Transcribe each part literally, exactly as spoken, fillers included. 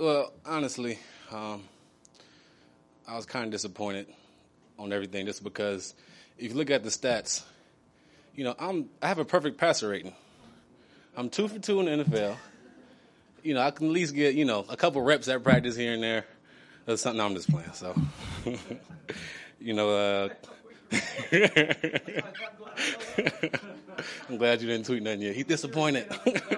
Well, honestly, um, I was kind of disappointed on everything just because if you look at the stats, you know, I'm I have a perfect passer rating. I'm two for two in the N F L. You know, I can at least get, you know, a couple reps at practice here and there. That's something I'm just playing, so. you know, uh, I'm glad you didn't tweet nothing yet. He's disappointed.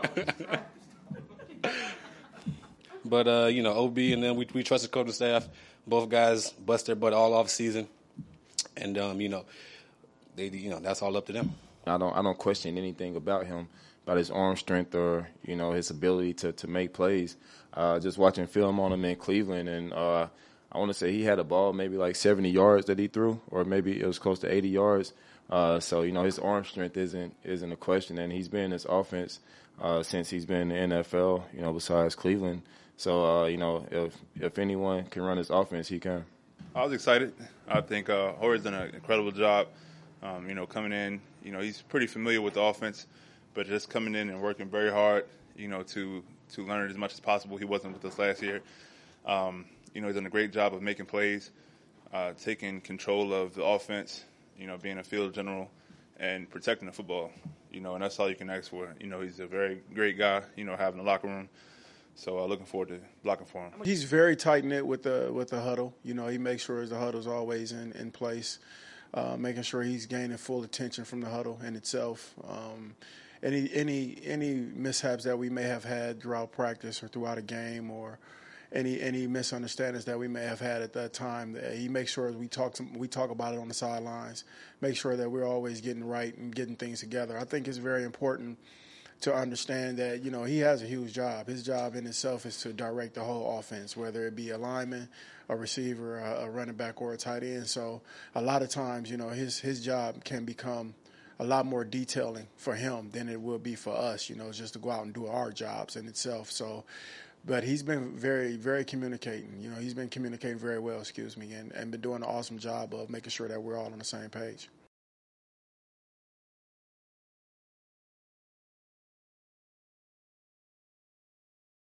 But, uh, you know, O B and then we, we trust the coaching staff. Both guys bust their butt all off season. And, um, you know, they, you know, that's all up to them. I don't I don't question anything about him, about his arm strength or, you know, his ability to, to make plays. Uh, just watching film on him in Cleveland, and uh, I want to say he had a ball maybe like seventy yards that he threw, or maybe it was close to eighty yards. Uh, so, you know, his arm strength isn't isn't a question, and he's been in this offense uh, since he's been in the N F L, you know, besides Cleveland. So, uh, you know, if if anyone can run this offense, he can. I was excited. I think uh, Horry's done an incredible job, um, you know, coming in. You know, he's pretty familiar with the offense, but just coming in and working very hard, you know, to, to learn as much as possible. He wasn't with us last year. Um, you know, he's done a great job of making plays, uh, taking control of the offense, you know, being a field general and protecting the football, you know, and that's all you can ask for. You know, he's a very great guy, you know, having the locker room. So uh, looking forward to blocking for him. He's very tight-knit with the with the huddle. You know, he makes sure the huddle's always in, in place, uh, making sure he's gaining full attention from the huddle in itself. Um, any any any mishaps that we may have had throughout practice or throughout a game, or any any misunderstandings that we may have had at that time, that he makes sure we talk to, we talk about it on the sidelines. Make sure that we're always getting right and getting things together. I think it's very important to understand that, you know, he has a huge job. His job in itself is to direct the whole offense, whether it be a lineman, a receiver, a, a running back, or a tight end. So a lot of times, you know, his his job can become a lot more detailing for him than it will be for us, you know, just to go out and do our jobs in itself. So, but he's been very, very communicating. You know, he's been communicating very well, excuse me, and, and been doing an awesome job of making sure that we're all on the same page.